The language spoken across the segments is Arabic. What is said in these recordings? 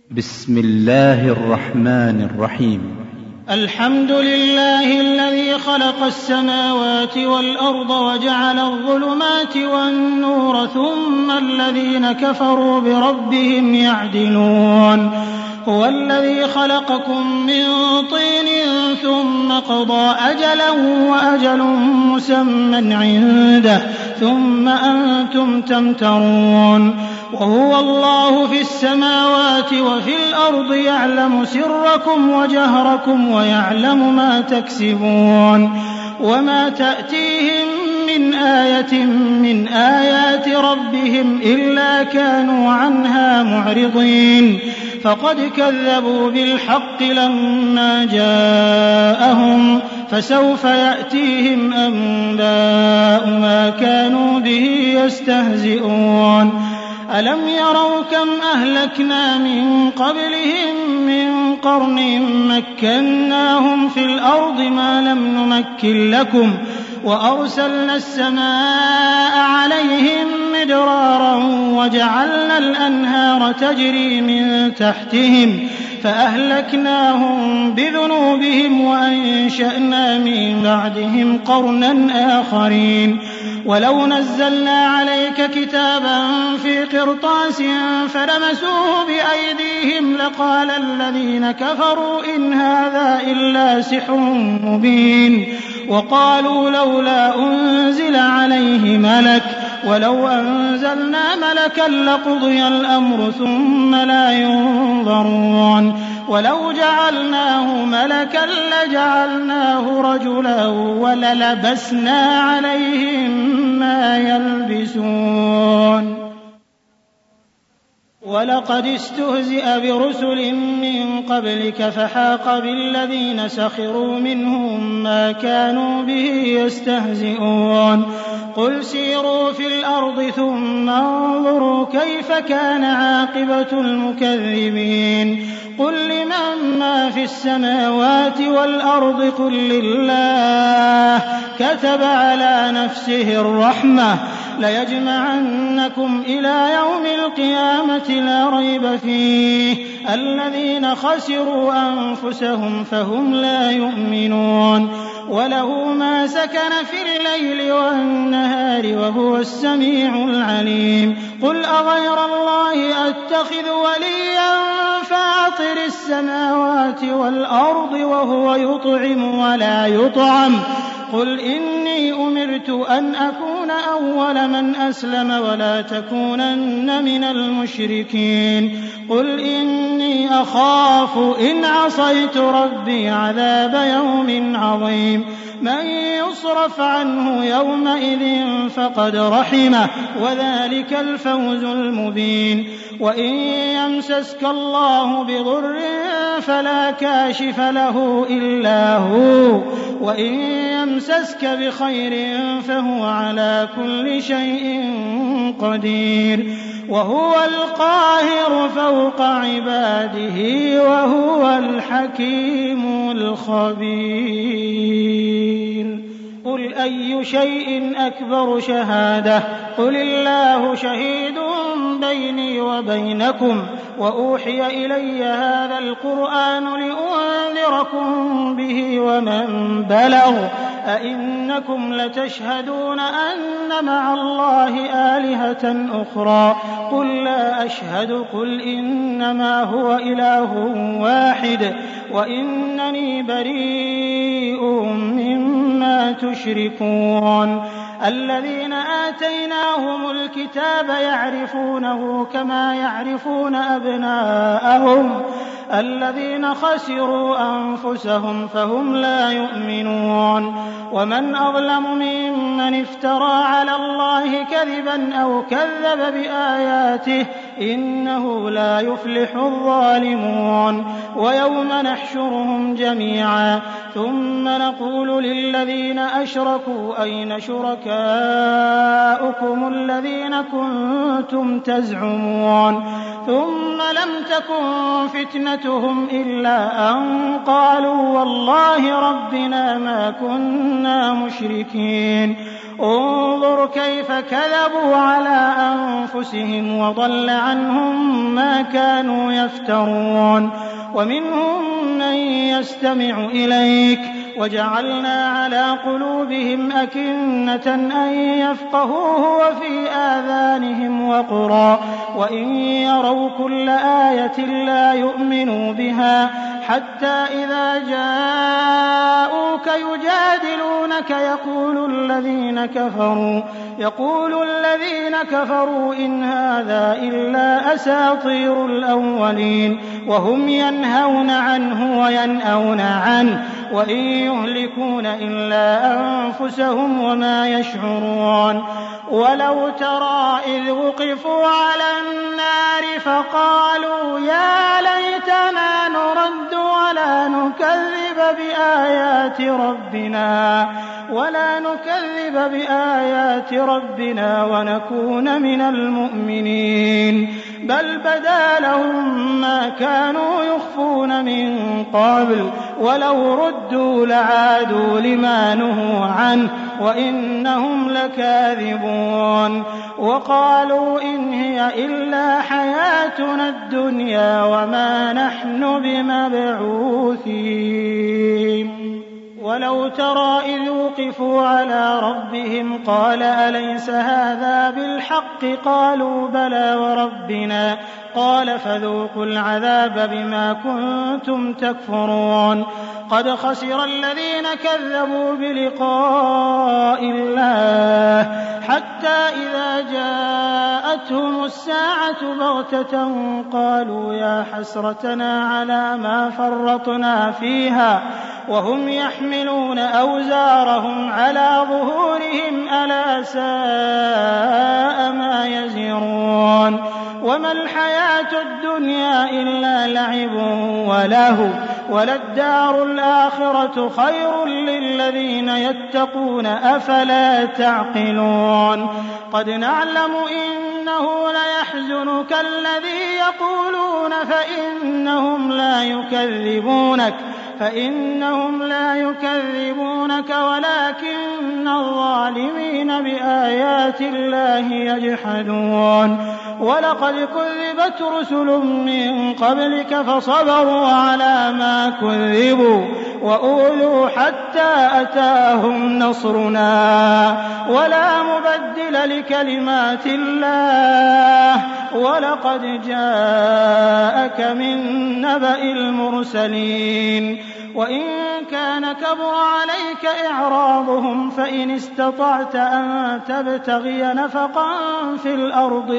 بسم الله الرحمن الرحيم. الحمد لله الذي خلق السماوات والأرض وجعل الظلمات والنور ثم الذين كفروا بربهم يعدلون. هو الذي خلقكم من طين ثم قضى أجلا وأجل مسمى عنده ثم أنتم تمترون. وهو الله في السماوات وفي الأرض يعلم سركم وجهركم ويعلم ما تكسبون. وما تأتيهم من آية من آيات ربهم إلا كانوا عنها معرضين. فقد كذبوا بالحق لما جاءهم فسوف يأتيهم أنباء ما كانوا به يستهزئون. ألم يروا كم أهلكنا من قبلهم من قرن مكناهم في الأرض ما لم نمكن لكم وأرسلنا السماء عليهم مدرارا وجعلنا الأنهار تجري من تحتهم فأهلكناهم بذنوبهم وأنشأنا من بعدهم قرنا آخرين. ولو نزلنا عليك كتابا في قرطاس فلمسوه بأيديهم لقال الذين كفروا إن هذا إلا سحر مبين. وقالوا لولا أنزل عليه ملك ولو أنزلنا ملكا لقضي الأمر ثم لا ينظرون. ولو جعلناه ملكا لجعلناه رجلا وللبسنا عليهم ما يلبسون. ولقد استهزئ برسل من قبلك فحاق بالذين سخروا منهم ما كانوا به يستهزئون. قل سيروا في الأرض ثم انظروا كيف كان عاقبة المكذبين. قل لمن ما في السماوات والأرض قل لله كتب على نفسه الرحمة ليجمعنكم إلى يوم القيامة لا ريب فيه الذين خسروا أنفسهم فهم لا يؤمنون. وله ما سكن في الليل والنهار وهو السميع العليم. قل أغير الله أتخذ وليا فاطر السماوات والأرض وهو يطعم ولا يطعم. قل إني أمرت أن أكون أول من أسلم ولا تكونن من المشركين. قل إني أخاف إن عصيت ربي عذاب يوم عظيم. من يصرف عنه يومئذ فقد رحمه وذلك الفوز المبين. وإن يمسسك الله بضر فلا كاشف له إلا هو وإن يمسسك بخير فهو على كل شيء قدير. وهو القاهر فوق عباده وهو الحكيم الخبير. قل أي شيء أكبر شهادة قل الله شهيد بيني وبينكم وأوحي إلي هذا القرآن لأنذركم به ومن بلغ أئنكم لتشهدون أن مع الله آلهة أخرى قل لا أشهد قل إنما هو إله واحد وإنني بريء مما تشركون. الذين آتيناهم الكتاب يعرفونه كما يعرفون أبناءهم الذين خسروا أنفسهم فهم لا يؤمنون. ومن أظلم ممن افترى على الله كذبا أو كذب بآياته إنه لا يفلح الظالمون. ويوم نحشرهم جميعا ثم نقول للذين أشركوا أين شركاؤكم الذين كنتم تزعمون ثم لم تكن فتنتهم إلا أن قالوا والله ربنا ما كنا مشركين. انظُرْ كَيْفَ كَذَبُوا عَلَىٰ أَنفُسِهِمْ وَضَلَّ عَنْهُم مَّا كَانُوا يَفْتَرُونَ وَمِنْهُم مَّن يَسْتَمِعُ إِلَيْكَ وَجَعَلْنَا عَلَىٰ قُلُوبِهِمْ أَكِنَّةً أَن يَفْقَهُوهُ وَفِي آذَانِهِمْ وَقْرًا وَإِن يَرَوْا كُلَّ آيَةٍ لَّا يُؤْمِنُوا بِهَا حَتَّىٰ إِذَا جَاءُوكَ يُجَادِلُونَكَ يَقُولُ الَّذِينَ كَفَرُوا إِنْ هَٰذَا إِلَّا أَسَاطِيرُ الْأَوَّلِينَ وَهُمْ يَنْهَوْنَ عَنْهُ وَيَنْأَوْنَ عَنْهُ وَإِن يُهْلِكُونَ إِلَّا أَنفُسَهُمْ وَمَا يَشْعُرُونَ وَلَوْ تَرَىٰ إِذْ وُقِفُوا عَلَى النَّارِ فَقَالُوا يَا لَيْتَنَا نُرَدُّ وَلَا نُكَذِّبَ بِآيَاتِ رَبِّنَا وَنَكُونَ مِنَ الْمُؤْمِنِينَ بَلْ بَدَا لَهُم مَّا كَانُوا يُخْفُونَ مِن قَبْلُ وَلَوْ رُدُّوا لَعَادُوا لِمَا نُهُوا عَنْهُ وَإِنَّهُمْ لَكَاذِبُونَ وَقَالُوا إِنْ هِيَ إِلَّا حَيَاتُنَا الدُّنْيَا وَمَا نَحْنُ بِمَبْعُوثِينَ وَلَوْ تَرَىٰ إِذْ وُقِفُوا عَلَىٰ رَبِّهِمْ قَالَ أَلَيْسَ هَٰذَا بِالْحَقِّ ۖ قَالُوا بَلَىٰ وَرَبِّنَا قَالَ فَذُوقُوا الْعَذَابَ بِمَا كُنتُمْ تَكْفُرُونَ قَدْ خَسِرَ الَّذِينَ كَذَّبُوا بِلِقَاءِ اللَّهِ حَتَّىٰ إِذَا جَاءَتْهُمُ السَّاعَةُ بَغْتَةً قَالُوا يَا حَسْرَتَنَا عَلَىٰ مَا فَرَّطْنَا فِيهَا وَهُمْ يَحْمِلُونَ أَوْزَارَهُمْ عَلَىٰ ظُهُورِهِمْ أَلَا سَاءَ مَا يَزِرُونَ وَمَا الْحَيَاةُ الدُّنْيَا إِلَّا لَعِبٌ وَلَهْوٌ وَلَلدَّارُ الْآخِرَةُ خَيْرٌ لِّلَّذِينَ يَتَّقُونَ أَفَلَا تَعْقِلُونَ قَدْ نَعْلَمُ إِنَّهُ لَيَحْزُنُكَ الَّذِي يَقُولُونَ فَإِنَّهُمْ لا يكذبونك وَلَٰكِنَّ الظَّالِمِينَ بِآيَاتِ اللَّهِ يَجْحَدُونَ وَلَقَدْ كُذِّبَتْ رُسُلٌ مِّن قَبْلِكَ فَصَبَرُوا عَلَىٰ مَا كُذِّبُوا وَأُوذُوا حَتَّىٰ أَتَاهُمْ نَصْرُنَا وَلَا مُبَدِّلَ لِكَلِمَاتِ اللَّهِ وَلَقَدْ جَاءَكَ مِن نَّبَإِ الْمُرْسَلِينَ وَإِن كَانَ كَبُرَ عَلَيْكَ إِعْرَاضُهُمْ فَإِنِ اسْتَطَعْتَ أَن تَبْتَغِيَ نَفَقًا فِي الْأَرْضِ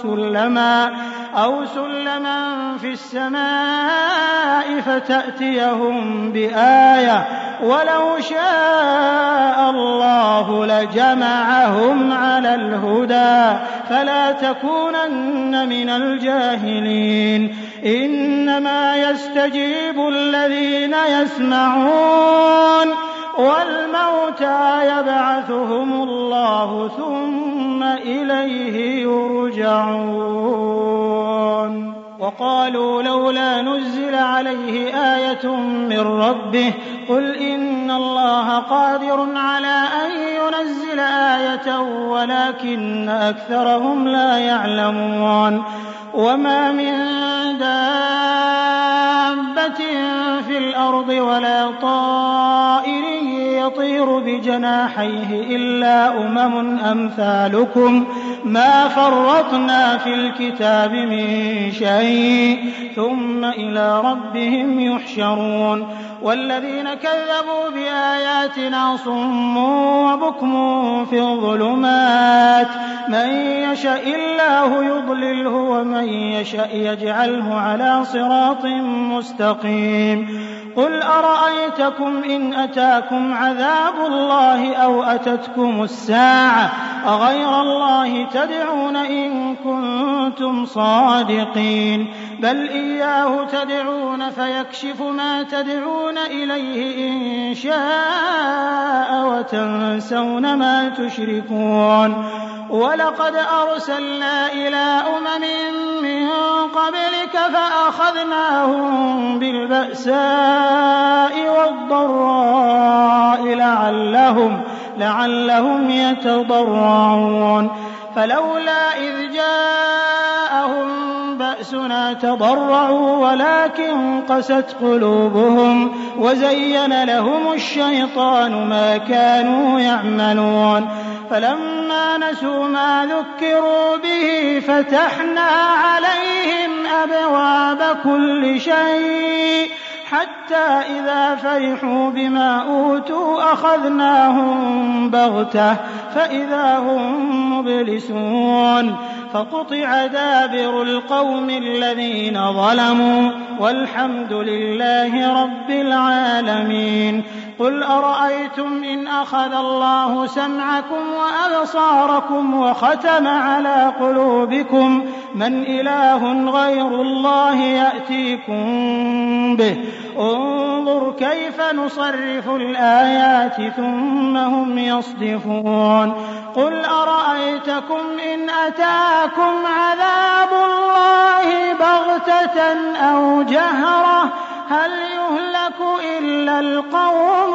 أَوْ سُلَّمًا فِي السَّمَاءِ فَتَأْتِيَهُم بِآيَةٍ وَلَوْ شَاءَ اللَّهُ لَجَمَعَهُمْ عَلَى الْهُدَىٰ فَلَا تَكُونَنَّ مِنَ الْجَاهِلِينَ إِنَّمَا يَسْتَجِيبُ الَّذِينَ يَسْمَعُونَ وَالْمَوْتَىٰ يَبْعَثُهُمُ اللَّهُ ثُمَّ إِلَيْهِ يُرْجَعُونَ وَقَالُوا لَوْلَا نُزِّلَ عَلَيْهِ آيَةٌ مِّن رَّبِّهِ قُلْ إِنَّ اللَّهَ قَادِرٌ عَلَىٰ أَن يُنَزِّلَ آيَةً وَلَٰكِنَّ أَكْثَرَهُمْ لَا يَعْلَمُونَ وَمَا مِن دَابَّةٍ فِي الْأَرْضِ وَلَا طَائِرٍ يَطِيرُ بِجَنَاحَيْهِ إِلَّا أُمَمٌ أَمْثَالُكُم مَّا فَرَّطْنَا فِي الْكِتَابِ مِن شَيْءٍ ثُمَّ إِلَىٰ رَبِّهِمْ يُحْشَرُونَ وَالَّذِينَ كَذَّبُوا بِآيَاتِنَا صُمٌّ وَبُكْمٌ فِي الظُّلُمَاتِ مَن يَشَإِ اللَّهُ يُضْلِلْهُ وَمَن يَشَأْ يَجْعَلْهُ عَلَىٰ صِرَاطٍ مُّسْتَقِيمٍ قُلْ أَرَأَيْتَكُمْ إِنْ أَتَاكُمْ عَذَابُ اللَّهِ أَوْ أَتَتْكُمُ السَّاعَةُ أَغَيْرَ اللَّهِ تَدْعُونَ إِن كُنتُمْ صَادِقِينَ بَلْ إِيَّاهُ تَدْعُونَ فَيَكْشِفُ مَا تَدْعُونَ إِلَيْهِ إِن شَاءَ وَتَنسَوْنَ مَا تُشْرِكُونَ وَلَقَدْ أَرْسَلْنَا إِلَىٰ أُمَمٍ مِّن قَبْلِكَ فَأَخَذْنَاهُم بِالْبَأْسَاءِ وَالضَّرَّاءِ لعلهم يتضرعون فلولا إذ جاءهم بأسنا تضرعوا ولكن قست قلوبهم وزين لهم الشيطان ما كانوا يعملون فلما نسوا ما ذكروا به فتحنا عليهم أبواب كل شيء حتى إذا فرحوا بما أوتوا أخذناهم بغتة فإذا هم مبلسون فقطع دابر القوم الذين ظلموا والحمد لله رب العالمين قل أرأيتم إن أخذ الله سمعكم وأبصاركم وختم على قلوبكم من إله غير الله يأتيكم به انظر كيف نصرف الآيات ثم هم يصدفون قل أرأيتكم إن أتاكم عذاب الله بغتة أو جهرة هل يهلك إلا القوم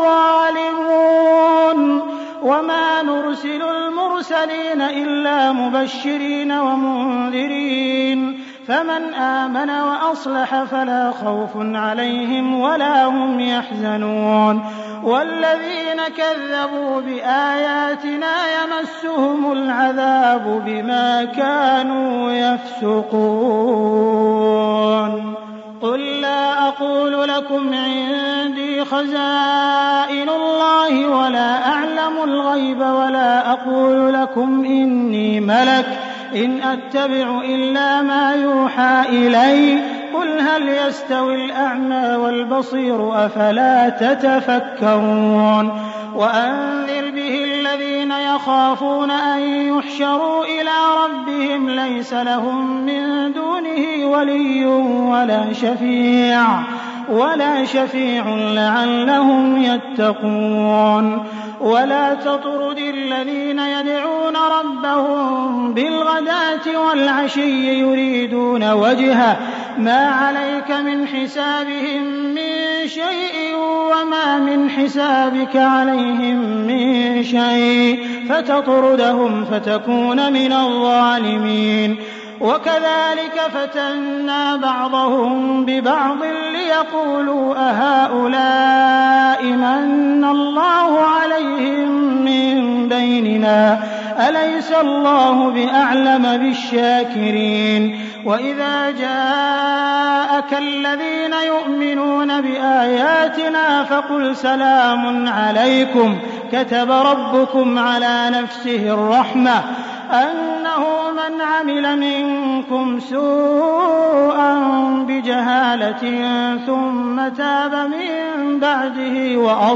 الظالمون وما نرسل المرسلين إلا مبشرين ومنذرين فمن آمن وأصلح فلا خوف عليهم ولا هم يحزنون والذين كذبوا بآياتنا يمسهم العذاب بما كانوا يفسقون قل لا أقول لكم عندي خزائن الله ولا أعلم الغيب ولا أقول لكم إني ملك إن أتبع إلا ما يوحى إلي قل هل يستوي الأعمى والبصير أفلا تتفكرون وأنذر به الذين يخافون أن يحشروا إلى ربهم ليس لهم من دونه ولي ولا شفيع لعلهم يتقون ولا تطرد الذين يدعون ربهم بالغداة والعشي يريدون وجهه ما عليك من حسابهم من شيء وما من حسابك عليهم من شيء فتطردهم فتكون من الظالمين وكذلك فتنا بعضهم ببعض ليقولوا أهؤلاء من الله عليهم من بيننا أليس الله بأعلم بالشاكرين وإذا جاءك الذين يؤمنون بآياتنا فقل سلام عليكم كتب ربكم على نفسه الرحمة أنه من عمل منكم سوءا بجهالة ثم تاب من بعده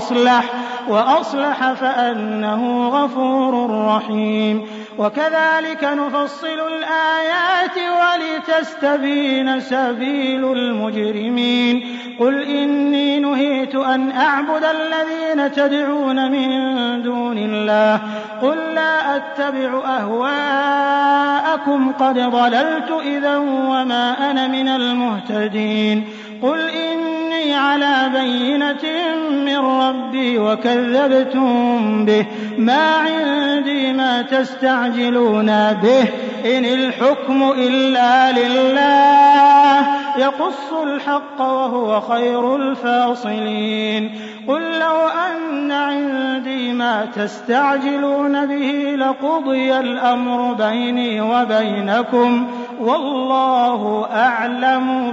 وأصلح فأنه غفور رحيم وكذلك نفصل الآيات ولتستبين سبيل المجرمين قل إني نهيت أن أعبد الذين تدعون من دون الله قل لا أتبع أهواءكم قد ضللت إذا وما أنا من المهتدين قل إني على بينة من ربي وكذبتم به ما عندي ما تستعجلون به إن الحكم إلا لله يقص الحق وهو خير الفاصلين قل لو أن عندي ما تستعجلون به لقضي الأمر بيني وبينكم والله أعلم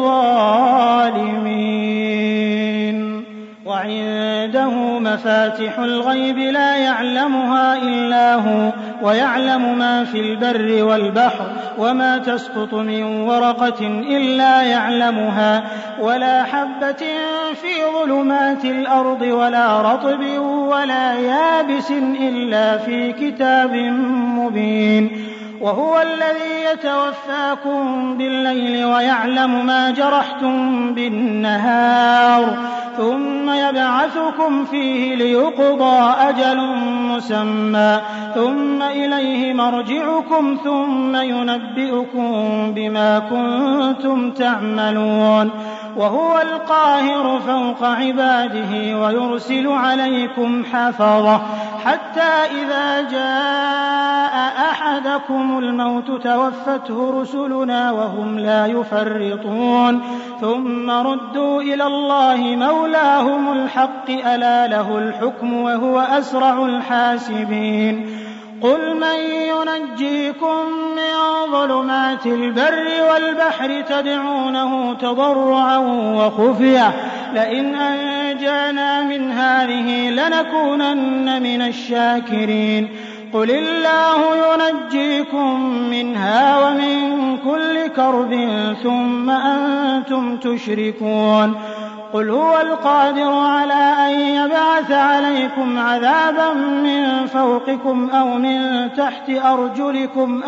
بالظالمين وعنده مفاتح الغيب لا يعلمها إلا هو ويعلم ما في البر والبحر وما تسقط من ورقة إلا يعلمها ولا حبة في ظلمات الأرض ولا رطب ولا يابس إلا في كتاب مبين وهو الذي يتوفاكم بالليل ويعلم ما جرحتم بالنهار ثم يبعثكم فيه ليقضى أجل مسمى ثم إليه مرجعكم ثم ينبئكم بما كنتم تعملون وهو القاهر فوق عباده ويرسل عليكم حفظة حتى إذا جاء أحدكم الموت توفته رسلنا وهم لا يفرطون ثم ردوا إلى الله مولاهم الحق ألا له الحكم وهو أسرع الحاسبين قل من ينجيكم من ظلمات البر والبحر تدعونه تضرعا وخفية لئن أنجانا من هذه لنكونن من الشاكرين قل الله ينجيكم منها ومن كل كرب ثم أنتم تشركون قل هو القادر على أن يبعث عليكم عذابا من فوقكم أو من تحت أرجلكم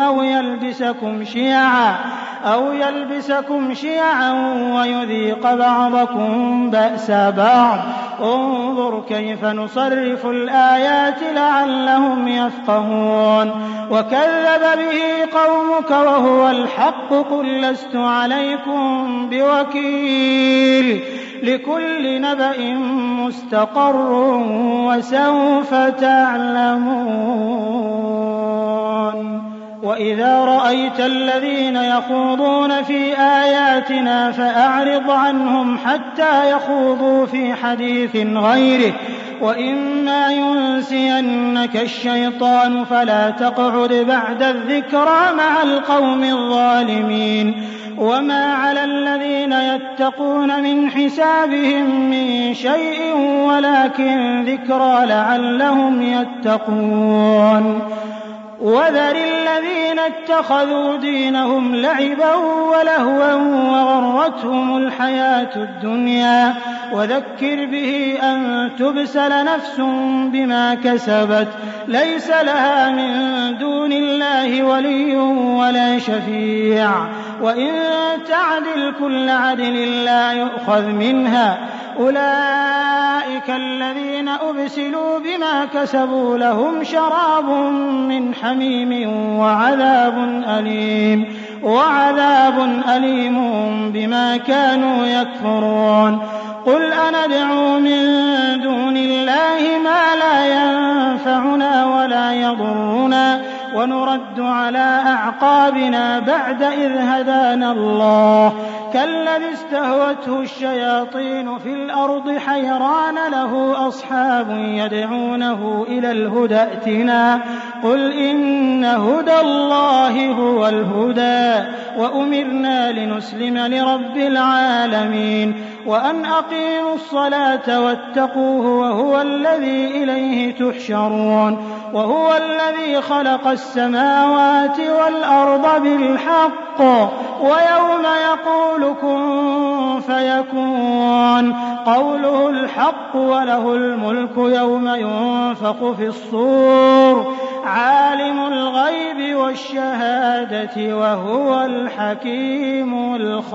أو يلبسكم شيعا ويذيق بعضكم بأس بعض انظر كيف نصرف الآيات لعلهم يفقهون وكذب به قومك وهو الحق قل لست عليكم بوكيل لكل نبأ مستقر وسوف تعلمون وإذا رأيت الذين يخوضون في آياتنا فأعرض عنهم حتى يخوضوا في حديث غيره وإما ينسينك الشيطان فلا تقعد بعد الذكرى مع القوم الظالمين وما على الذين يتقون من حسابهم من شيء ولكن ذكرى لعلهم يتقون وذر الذين اتخذوا دينهم لعبا ولهوا وغرتهم الحياة الدنيا وذكر به أن تبسل نفس بما كسبت ليس لها من دون الله ولي ولا شفيع وإن تعدل كل عدل لا يؤخذ منها أولئك الذين أبسلوا بما كسبوا لهم شراب من حميم وعذاب أليم بما كانوا يكفرون قل أندعو من دون الله ما لا ينفعنا ولا يضرنا ونرد على أعقابنا بعد إذ هدانا الله كالذي استهوته الشياطين في الأرض حيران له أصحاب يدعونه إلى الهدى ائتنا قل إن هدى الله هو الهدى وأمرنا لنسلم لرب العالمين وأن أقيموا الصلاة واتقوه وهو الذي إليه تحشرون وهو الذي خلق السماوات والأرض بالحق ويوم يقول كن فيكون قوله الحق وله الملك يوم ينفخ في الصور عالم الغيب والشهادة وهو الحكيم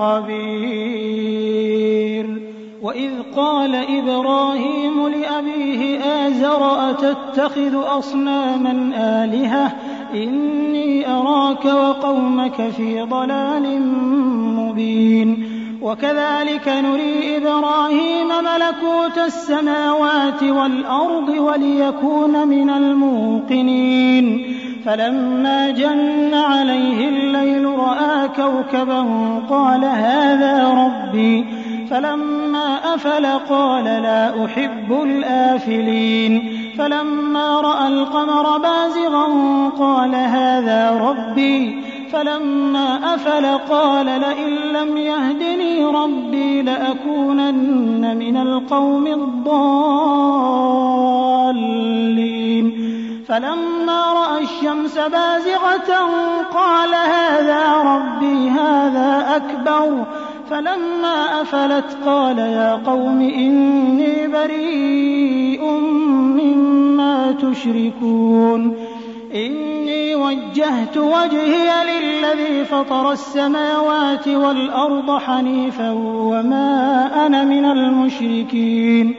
الخبير وإذ قال إبراهيم لأبيه آزر أتتخذ أصناما آلهة إني أراك وقومك في ضلال مبين وكذلك نري إبراهيم ملكوت السماوات والأرض وليكون من الموقنين فلما جن عليه الليل رأى كوكبا قال هذا ربي فلما أفل قال لا أحب الآفلين فلما رأى القمر بازغا قال هذا ربي فلما أفل قال لئن لم يهدني ربي لأكونن من القوم الضالين فلما رأى الشمس بازغة قال هذا ربي هذا أكبر فلما أفلت قال يا قوم إني بريء مما تشركون إني وجهت وجهي للذي فطر السماوات والأرض حنيفا وما أنا من المشركين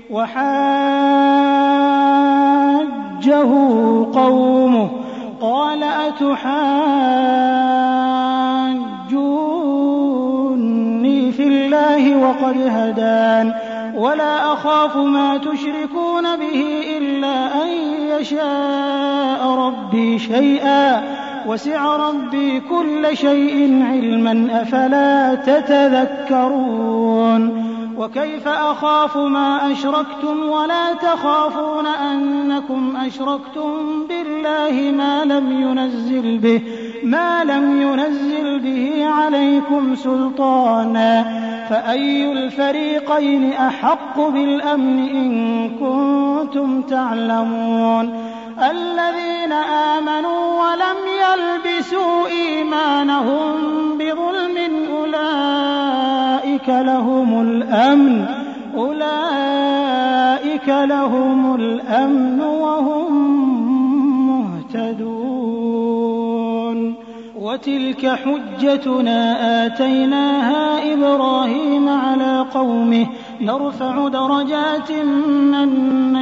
وحاجه قومه قال أتحاجوني في الله وقد هدان ولا أخاف ما تشركون به إلا أن يشاء ربي شيئا وسع ربي كل شيء علما أفلا تتذكرون وكيف أخاف ما أشركتم ولا تخافون أنكم أشركتم بالله ما لم ينزل به عليكم سلطانا فأي الفريقين أحق بالأمن إن كنتم تعلمون الذين آمنوا ولم يلبسوا إيمانهم بظلم أولئك لهم الأمن وهم مهتدون وتلك حجتنا آتيناها إبراهيم على قومه نرفع درجات من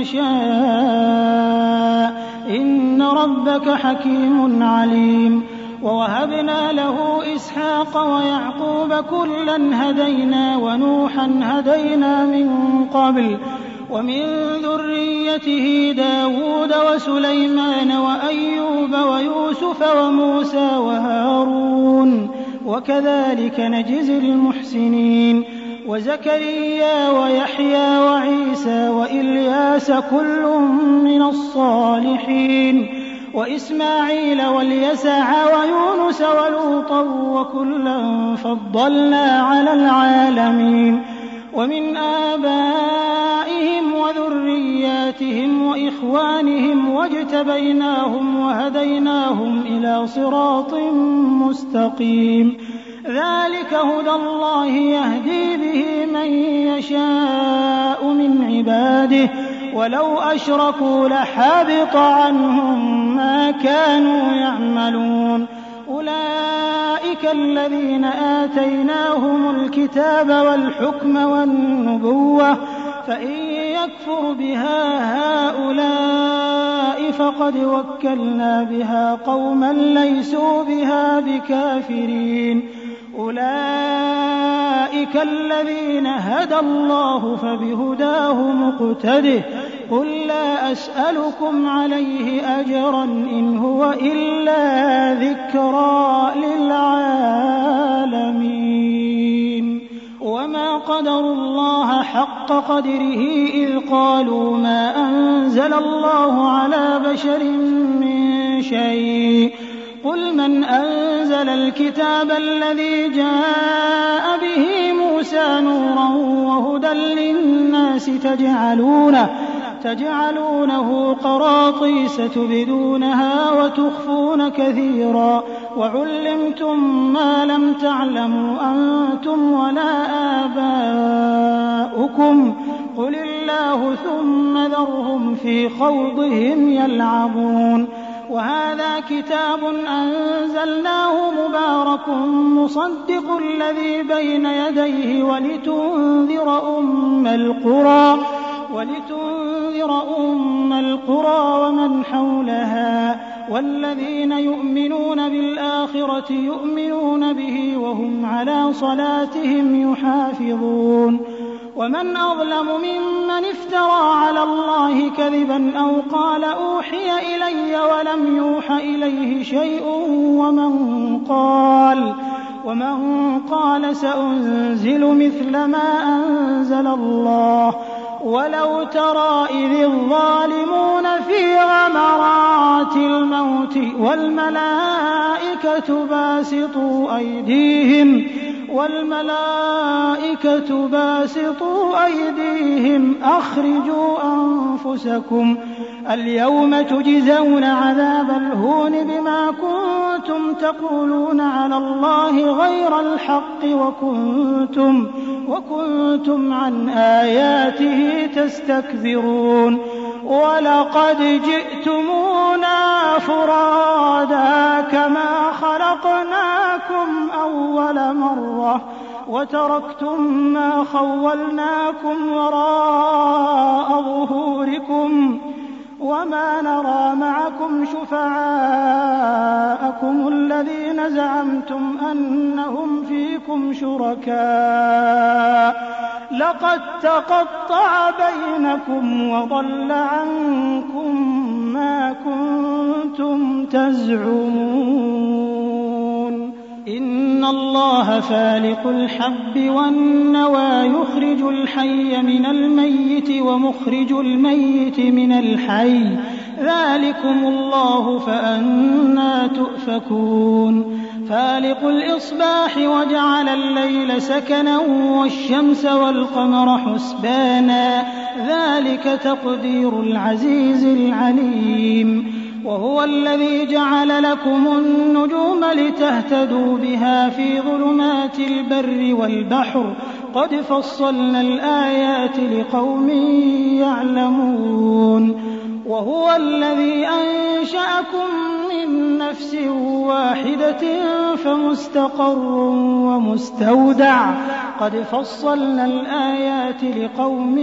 نشاء إن ربك حكيم عليم ووهبنا له إسحاق ويعقوب كلا هدينا ونوحا هدينا من قبل ومن ذريته داود وسليمان وأيوب ويوسف وموسى وهارون وكذلك نجزي المحسنين وزكريا ويحيى وعيسى وإلياس كل من الصالحين وإسماعيل واليسع ويونس ولوطا وكلا فضلنا على العالمين ومن آبائهم وذرياتهم وإخوانهم واجتبيناهم وهديناهم إلى صراط مستقيم ذلك هدى الله يهدي به من يشاء من عباده ولو أشركوا لحبط عنهم ما كانوا يعملون أولئك الذين آتيناهم الكتاب والحكم والنبوة فإن يكفر بها هؤلاء فقد وكلنا بها قوما ليسوا بها بكافرين أولئك الذين هدى الله فبهداه مقتده قل لا أسألكم عليه أجرا إن هو إلا ذكرى للعالمين وما قدروا الله حق قدره إذ قالوا ما أنزل الله على بشر من شيء قل من أنزل الكتاب الذي جاء به موسى نورا وهدى للناس تجعلونه قراطيس تبدونها وتخفون كثيرا وعلمتم ما لم تعلموا أنتم ولا آباؤكم قل الله ثم ذرهم في خوضهم يلعبون وهذا كتاب أنزلناه مبارك مصدق الذي بين يديه ولتنذر أم القرى ومن حولها والذين يؤمنون بالآخرة يؤمنون به وهم على صلاتهم يحافظون ومن أظلم ممن افترى على الله كذبا أو قال أوحي إلي ولم يوح إليه شيء ومن قال سأنزل مثل ما أنزل الله ولو ترى إذ الظالمون في غمرات الموت والملائكة باسطوا أيديهم أخرجوا أنفسكم اليوم تجزون عذاب الهون بما كنتم تقولون على الله غير الحق وكنتم عن آياته تستكبرون ولقد جئتمونا فرادا كما خلقناكم أول مرة وتركتم ما خولناكم وراء ظهوركم وما نرى معكم شفعاءكم الذين زعمتم أنهم فيكم شركاء لقد تقطع بينكم وضل عنكم ما كنتم تزعمون إن الله فالق الحب والنوى يخرج الحي من الميت ومخرج الميت من الحي ذلكم الله فأنى تؤفكون فالق الإصباح وجعل الليل سكنا والشمس والقمر حسبانا ذلك تقدير العزيز العليم وهو الذي جعل لكم النجوم لتهتدوا بها في ظلمات البر والبحر قد فصلنا الآيات لقوم يعلمون وهو الذي أنشأكم من نفس واحدة فمستقر ومستودع قد فصلنا الآيات لقوم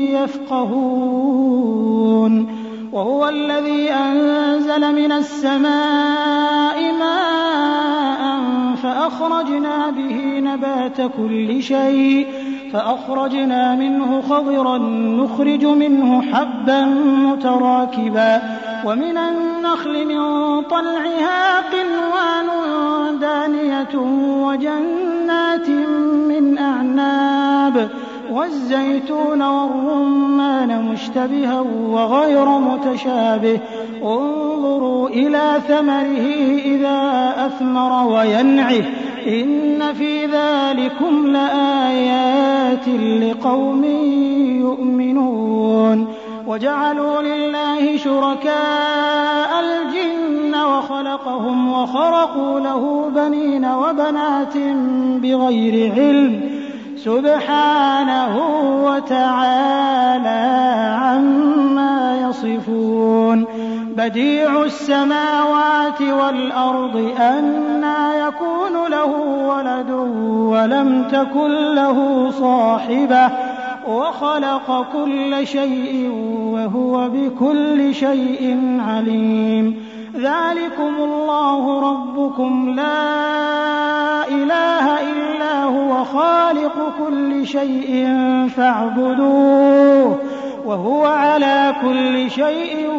يفقهون وهو الذي أنزل من السماء ماء فأخرجنا به نبات كل شيء فأخرجنا منه خضرا نخرج منه حبا متراكبا ومن النخل من طلعها قنوان دانية وجنات من أعناب والزيتون والرمان مشتبها وغير متشابه انظروا إلى ثمره إذا أثمر وينعه إن في ذلكم لآيات لقوم يؤمنون وجعلوا لله شركاء الجن وخلقهم وخرقوا له بنين وبنات بغير علم سبحانه وتعالى عما يصفون بديع السماوات والأرض أنى يكون له ولد ولم تكن له صاحبة وخلق كل شيء وهو بكل شيء عليم ذلكم الله ربكم لا إله إلا هو خالق كل شيء فاعبدوه وهو على كل شيء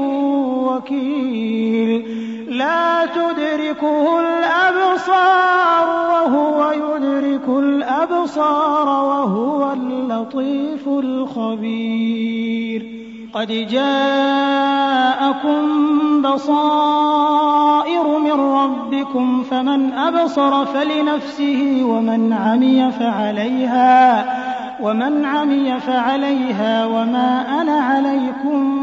وكيل لا تدركه الأبصار وهو يدرك الأبصار وهو اللطيف الخبير قد جاءكم بصائر من ربكم فمن أبصر فلنفسه ومن عمي فعليها وما أنا عليكم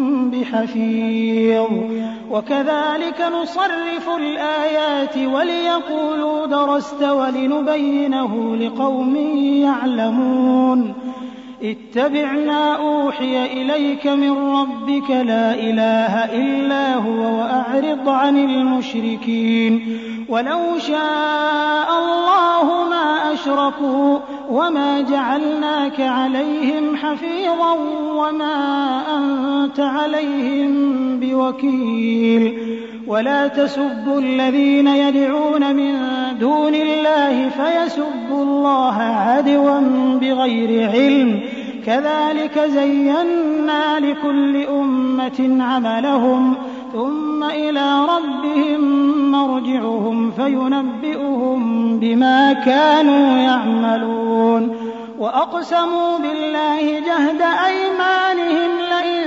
بحفيظ وكذلك نصرف الآيات وليقولوا درست ولنبينه لقوم يعلمون اتبع ما أوحي إليك من ربك لا إله إلا هو وأعرض عن المشركين ولو شاء الله ما أشركوا وما جعلناك عليهم حفيظا وما أنت عليهم بوكيل ولا تسبوا الذين يدعون من دون الله فيسبوا الله عدوا بغير علم كذلك زينا لكل أمة عملهم ثم إلى ربهم مرجعهم فينبئهم بما كانوا يعملون وأقسموا بالله جهد أيمانهم لئن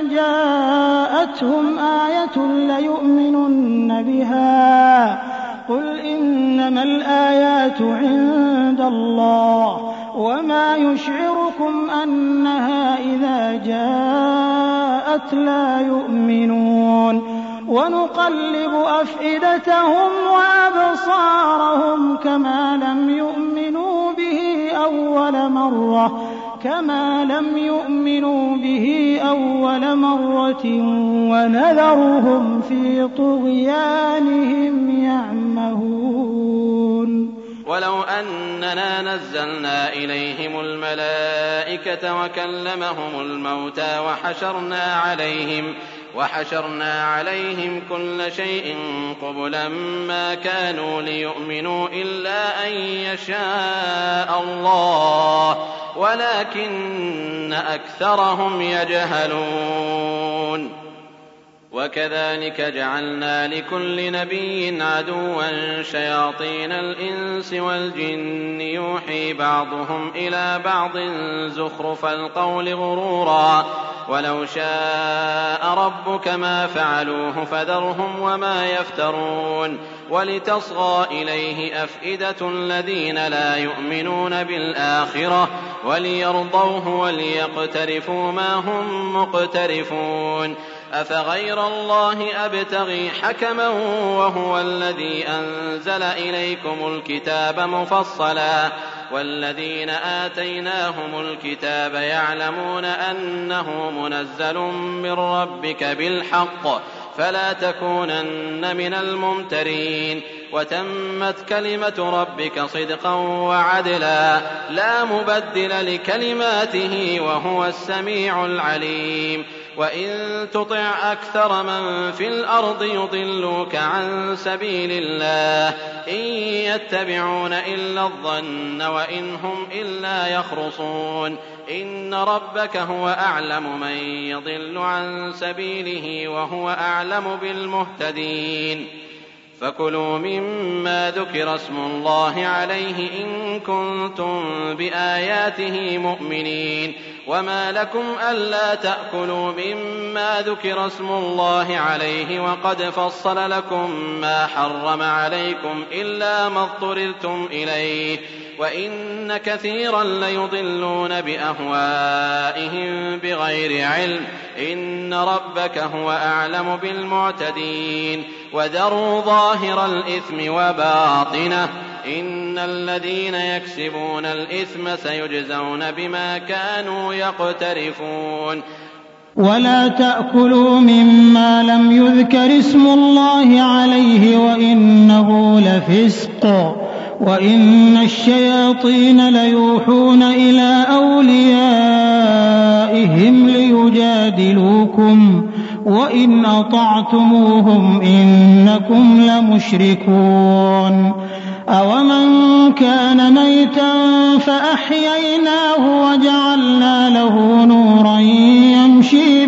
جاءتهم آية ليؤمنن بها قل إنما الآيات عند الله وما يشعركم أنها إذا جاءت لا يؤمنون ونقلب أفئدتهم وأبصارهم كما لم يؤمنوا به أول مرة ونذرهم في طغيانهم يعمهون ولو أننا نزلنا إليهم الملائكة وكلمهم الموتى وحشرنا عليهم كل شيء قبلا ما كانوا ليؤمنوا إلا أن يشاء الله ولكن أكثرهم يجهلون. وكذلك جعلنا لكل نبي عدوا شياطين الإنس والجن يوحي بعضهم إلى بعض زخرف القول غرورا ولو شاء ربك ما فعلوه فذرهم وما يفترون. ولتصغى إليه أفئدة الذين لا يؤمنون بالآخرة وليرضوه وليقترفوا ما هم مقترفون. أفغير الله أبتغي حكما وهو الذي أنزل إليكم الكتاب مفصلا والذين آتيناهم الكتاب يعلمون أنه منزل من ربك بالحق فلا تكونن من الممترين. وتمت كلمة ربك صدقا وعدلا لا مبدل لكلماته وهو السميع العليم. وإن تطع أكثر من في الأرض يضلوك عن سبيل الله إن يتبعون إلا الظن وإن هم إلا يخرصون. إن ربك هو أعلم من يضل عن سبيله وهو أعلم بالمهتدين. فكلوا مما ذكر اسم الله عليه إن كنتم بآياته مؤمنين. وما لكم ألا تأكلوا مما ذكر اسم الله عليه وقد فصل لكم ما حرم عليكم إلا ما اضطررتم إليه وإن كثيرا ليضلون بأهوائهم بغير علم إن ربك هو أعلم بالمعتدين. وذروا ظاهر الإثم وباطنه إن الذين يكسبون الإثم سيجزون بما كانوا يقترفون. ولا تأكلوا مما لم يذكر اسم الله عليه وإنه لفسق وإن الشياطين ليوحون إلى أوليائهم ليجادلوكم وإن أطعتموهم إنكم لمشركون. أومن كان ميتا فأحييناه وجعلنا له نورا يمشي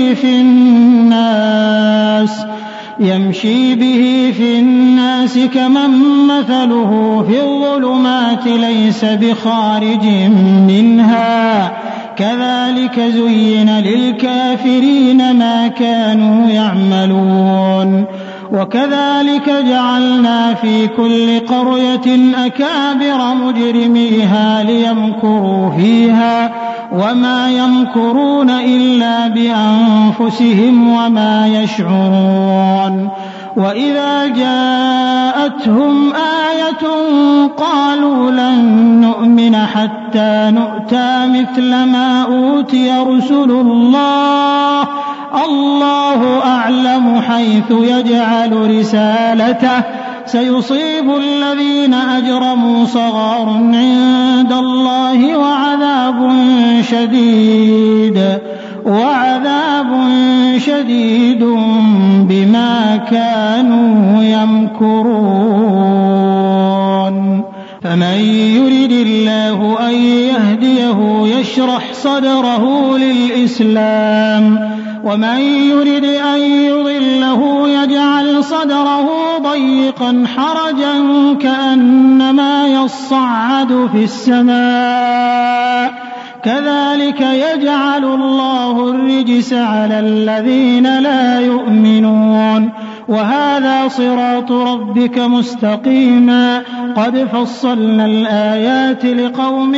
به في الناس كمن مثله في الظلمات ليس بخارج منها كذلك زين للكافرين ما كانوا يعملون. وكذلك جعلنا في كل قرية أكابر مجرميها ليمكروا فيها وما يمكرون إلا بأنفسهم وما يشعرون. وإذا جاءتهم آية قالوا لن نؤمن حتى نؤتى مثل ما أوتي رسل الله الله أعلم حيث يجعل رسالته سيصيب الذين أجرموا صغار عند الله وعذاب شديد بما كانوا يمكرون. فمن يرد الله أن يهديه يشرح صدره للإسلام ومن يرد أن يضله يجعل صدره ضيقا حرجا كأنما يصعد في السماء كذلك يجعل الله الرجس على الذين لا يؤمنون. وهذا صراط ربك مستقيما قد فصلنا الآيات لقوم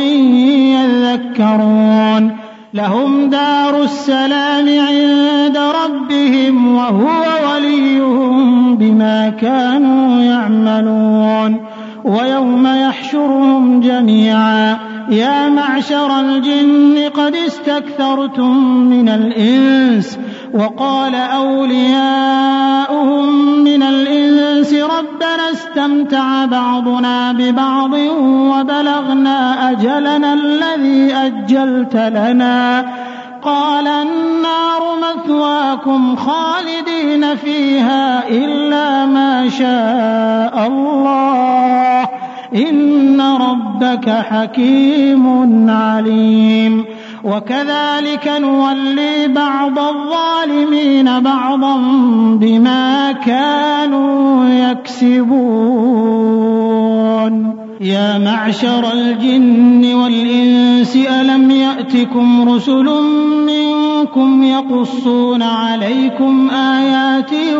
يذكرون. لهم دار السلام عند ربهم وهو وليهم بما كانوا يعملون. ويوم يحشرهم جميعا يا معشر الجن قد استكثرتم من الإنس وقال أولياؤهم من الإنس ربنا استمتع بعضنا ببعض وبلغنا أجلنا الذي أجلت لنا قال النار مثواكم خالدين فيها إلا ما شاء الله إن ربك حكيم عليم وكذلك نولي بعض الظالمين بعضا بما كانوا يكسبون يا معشر الجن والإنس ألم يأتكم رسل منكم يقصون عليكم آياتي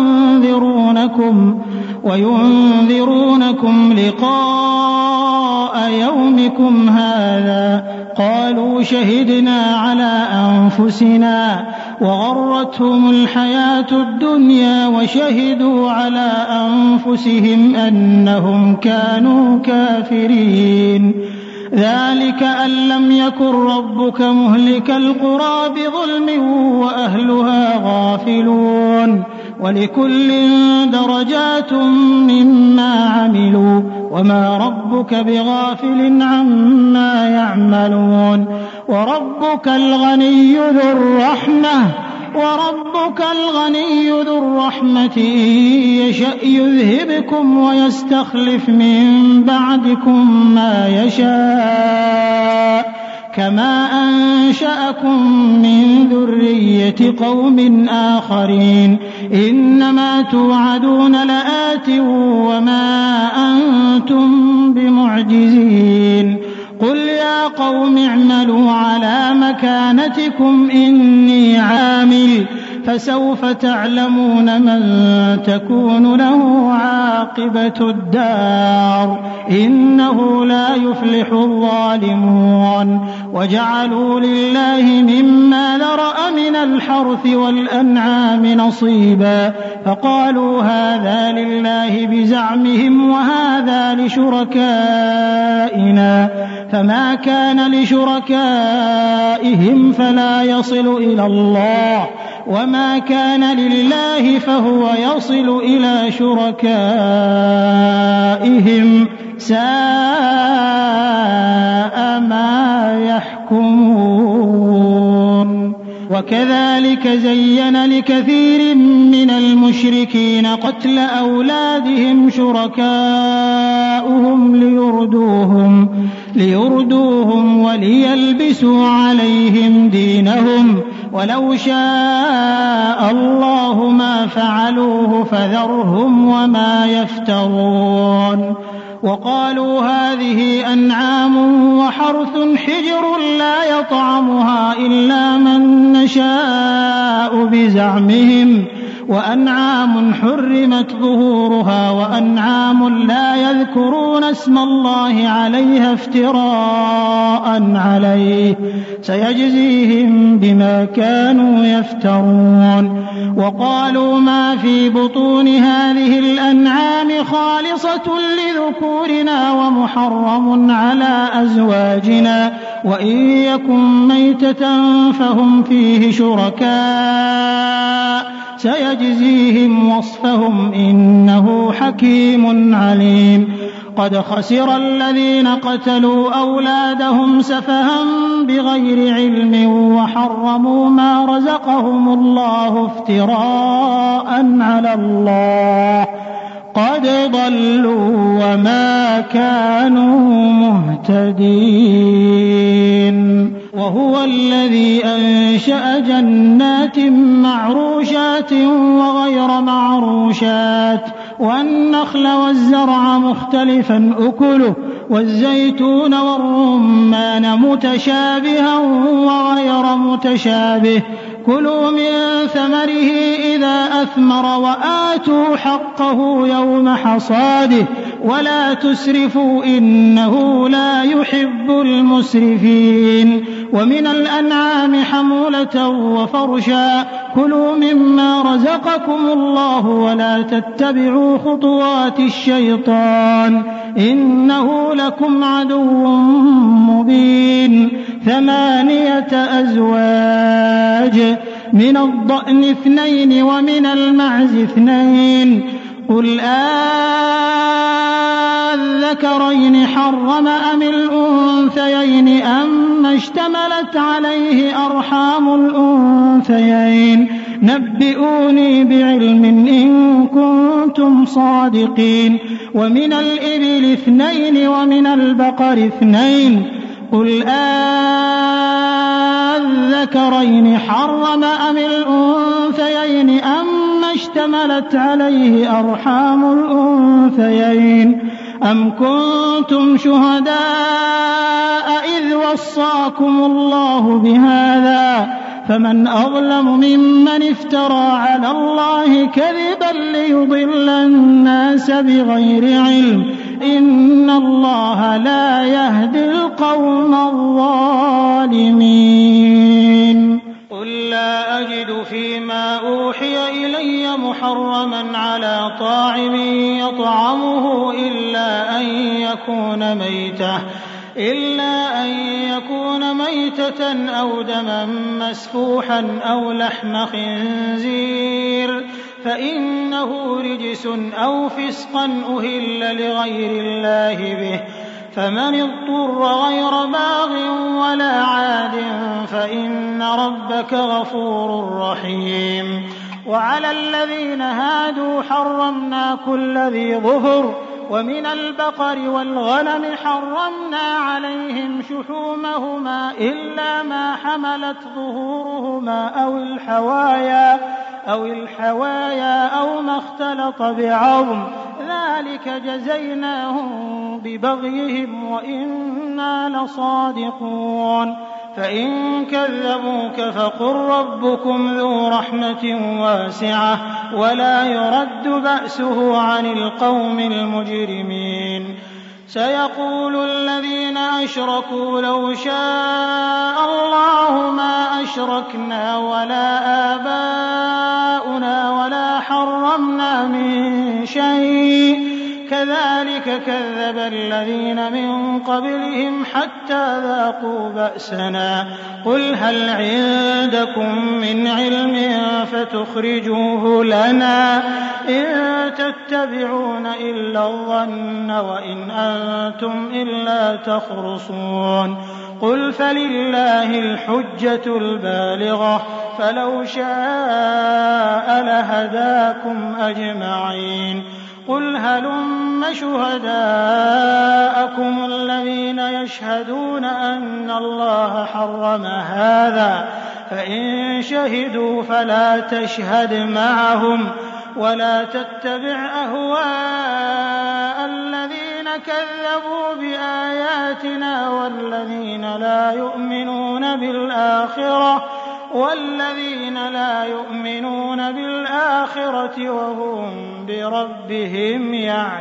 وينذرونكم لقاء يومكم هذا قالوا شهدنا على أنفسنا وغرتهم الحياة الدنيا وشهدوا على أنفسهم أنهم كانوا كافرين ذلك أن لم يكن ربك مهلك القرى بظلم وأهلها غافلون ولكل درجات مما عملوا وما ربك بغافل عما يعملون وربك الغني ذو الرحمة إن يشأ يذهبكم ويستخلف من بعدكم ما يشاء كما أنشأكم من ذرية قوم آخرين إنما توعدون لآت وما أنتم بمعجزين قل يا قوم اعملوا على مكانتكم إني عامل فسوف تعلمون من تكون له عاقبة الدار إنه لا يفلح الظالمون وجعلوا لله مما ذرأ من الحرث والأنعام نصيبا فقالوا هذا لله بزعمهم وهذا لشركائنا فما كان لشركائهم فلا يصل إلى الله وما كان لله فهو يصل إلى شركائهم ساء ما يحكمون وكذلك زين لكثير من المشركين قتل أولادهم شركاؤهم ليردوهم وليلبسوا عليهم دينهم ولو شاء الله ما فعلوه فذرهم وما يفترون وقالوا هذه أنعام وحرث حجر لا يطعمها إلا من نشاء بزعمهم وأنعام حرمت ظهورها وأنعام لا يذكرون اسم الله عليها افتراء عليه سيجزيهم بما كانوا يفترون وقالوا ما في بطون هذه الأنعام خالصة لذكورنا ومحرم على أزواجنا وإن يكن ميتة فهم فيه شركاء سيجزيهم وصفهم إنه حكيم عليم قد خسر الذين قتلوا أولادهم سفها بغير علم وحرموا ما رزقهم الله افتراء على الله قد ضلوا وما كانوا مهتدين وهو الذي أنشأ جنات معروشات وغير معروشات والنخل والزرع مختلفا أكله والزيتون والرمان متشابها وغير متشابه كلوا من ثمره إذا أثمر وآتوا حقه يوم حصاده ولا تسرفوا إنه لا يحب المسرفين ومن الأنعام حمولة وفرشا كلوا مما رزقكم الله ولا تتبعوا خطوات الشيطان إنه لكم عدو مبين 8 أزواج من الضأن 2 ومن المعز 2 قل الذكرين حرم أم الأنثيين أما اشتملت عليه أرحام الأنثيين نبئوني بعلم إن كنتم صادقين ومن الإبل 2 ومن البقر 2 قل الذكرين حرم أم الأنثيين أما اشتملت عليه أرحام الأنثيين أم كنتم شهداء إذ وصاكم الله بهذا فمن أظلم ممن افترى على الله كذبا ليضل الناس بغير علم إن الله لا يهدي القوم الظالمين قل لا أجد فيما أوحي إلي محرما على طاعم يطعمه إلا أن يكون ميتة أو دما مسفوحا أو لحم خنزير فإنه رجس أو فسقا أهل لغير الله به فمن اضطر غير باغ ولا عاد فإن ربك غفور رحيم وعلى الذين هادوا حرمنا كل ذي ظفر ومن البقر والغنم حرمنا عليهم شحومهما إلا ما حملت ظهورهما أو الحوايا أو ما اختلط بعظم ذلك جزيناهم ببغيهم وإنا لصادقون فإن كذبوك فقل ربكم ذو رحمة واسعة ولا يرد بأسه عن القوم المجرمين سيقول الذين أشركوا لو شاء الله ما أشركنا ولا آباؤنا ولا حرمنا من شيء كذلك كذب الذين من قبلهم حتى ذاقوا بأسنا قل هل عندكم من علم فتخرجوه لنا إن تتبعون إلا الظن وإن أنتم إلا تخرصون قل فلله الحجة البالغة فلو شاء لهداكم أجمعين قل هلم شهداءكم الذين يشهدون أن الله حرم هذا فإن شهدوا فلا تشهد معهم ولا تتبع أهواء الذين كذبوا بآياتنا والذين لا يؤمنون بالآخرة وهم بربهم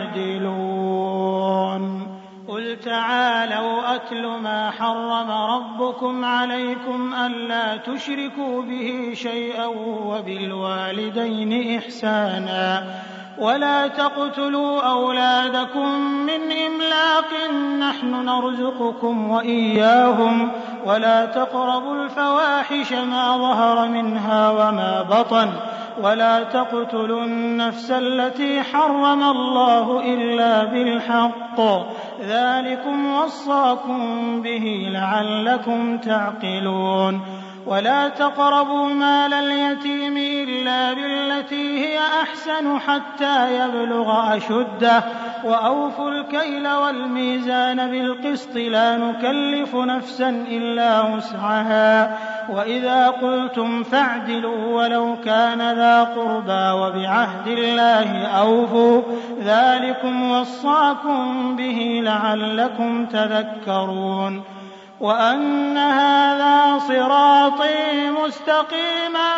يعدلون قل تعالوا أتل ما حرم ربكم عليكم ألا تشركوا به شيئا وبالوالدين إحسانا ولا تقتلوا أولادكم من إملاق نحن نرزقكم وإياهم ولا تقربوا الفواحش ما ظهر منها وما بطن ولا تقتلوا النفس التي حرم الله إلا بالحق ذلكم وصاكم به لعلكم تعقلون ولا تقربوا مال اليتيم إلا بالتي هي أحسن حتى يبلغ أشده وأوفوا الكيل والميزان بالقسط لا نكلف نفسا إلا وسعها وإذا قلتم فاعدلوا ولو كان ذا قربى وبعهد الله أوفوا ذلكم وصاكم به لعلكم تذكرون وأن هذا صراطي مستقيما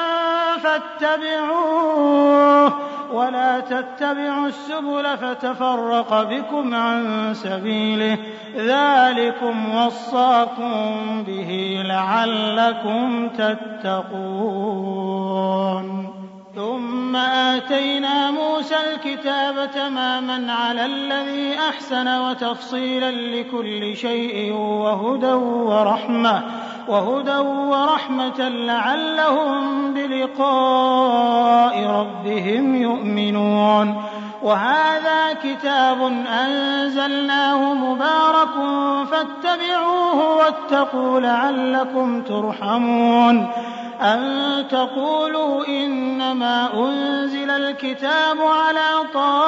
فاتبعوه ولا تتبعوا السبل فتفرق بكم عن سبيله ذلكم وصاكم به لعلكم تتقون ثم آتينا موسى الكتاب تماما على الذي أحسن وتفصيلا لكل شيء وهدى وهدى ورحمة لعلهم بلقاء ربهم يؤمنون. وهذا كتاب أنزلناه مبارك فاتبعوه واتقوا لعلكم ترحمون. أن تقولوا إنما أنزل الكتاب على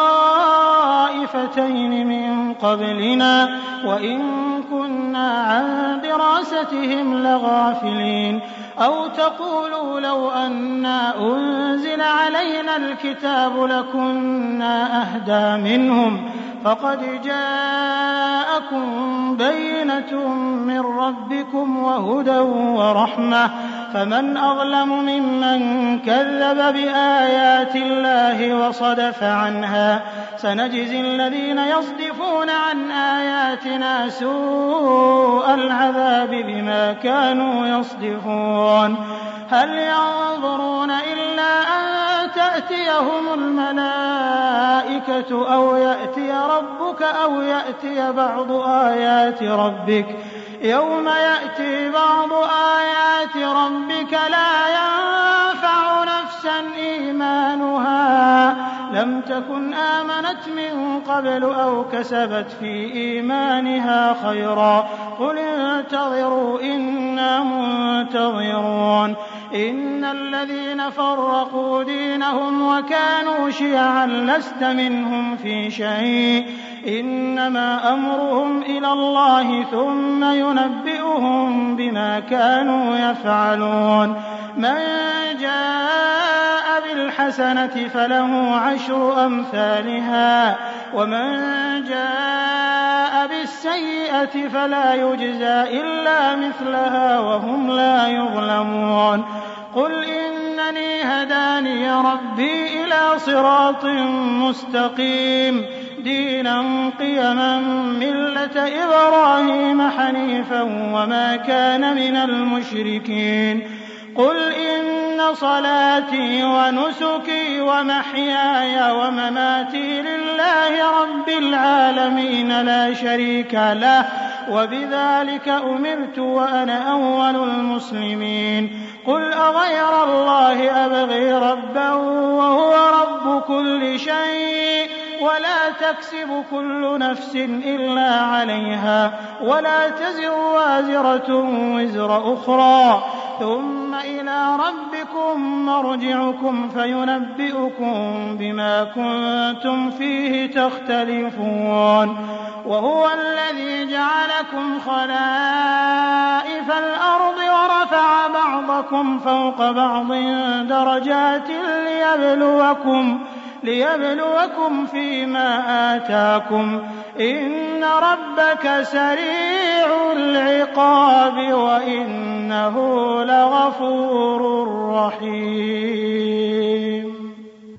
طائفتين من قبلنا وإن كنا عن دراستهم لغافلين. أو تقولوا لو أنا أنزل علينا الكتاب لكنا أهدى منهم فقد جاءكم بينة من ربكم وهدى ورحمة فمن أظلم ممن كذب بآيات الله وصدف عنها سنجزي الذين يصدفون عن آياتنا سوء العذاب بما كانوا يصدفون. هل ينظرون إلا أن تأتيهم الملائكة أو يأتي ربك أو يأتي بعض آيات ربك يوم يأتي بعض آيات ربك لا ينفع نفسا إيمانها لم تكن آمنت من قبل أو كسبت في إيمانها خيرا قل انتظروا إنا منتظرون. إن الذين فرقوا دينهم وكانوا شيعا لست منهم في شيء إنما أمرهم إلى الله ثم ينبئهم بما كانوا يفعلون. من جاء بالحسنة فله 10 أمثالها ومن جاء بالسيئة فلا يجزى إلا مثلها وهم لا يظلمون. قل إنني هداني ربي إلى صراط مستقيم دينا قيما ملة إبراهيم حنيفا وما كان من المشركين. قل إن صلاتي ونسكي ومحياي ومماتي لله رب العالمين لا شريك له وبذلك أمرت وأنا أول المسلمين. قل أغير الله أبغي ربا وهو رب كل شيء ولا تكسب كل نفس إلا عليها ولا تزر وازرة وزر أخرى ثم إلى ربكم مرجعكم فينبئكم بما كنتم فيه تختلفون. وهو الذي جعلكم خلائف الأرض ورفع بعضكم فوق بعض درجات ليبلوكم فيما آتاكم إن ربك سريع العقاب وإنه لغفور رحيم.